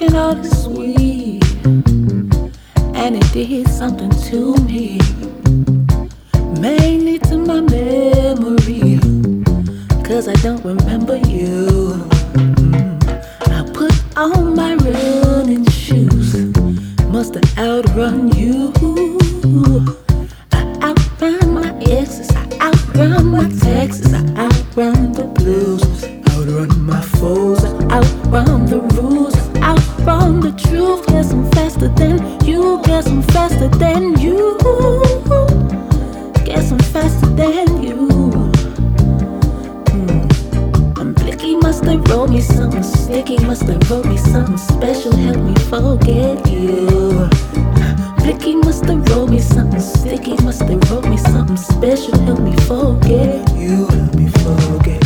looking all this sweet, and it did something to me, mainly to my memory, 'cause I don't remember you. I put on my running shoes, must have outrun you. I outrun my exes, I outrun my texts, I outrun the blues, outrun my foes, I outrun the rules, I outrun the truth. Guess I'm faster than you, guess I'm faster than you, guess I'm faster than you. Blicky must have wrote me something sticky, must have wrote me something special, help me forget you. Blicky must have wrote me something sticky, must have wrote me something special, help me forget you, help me forget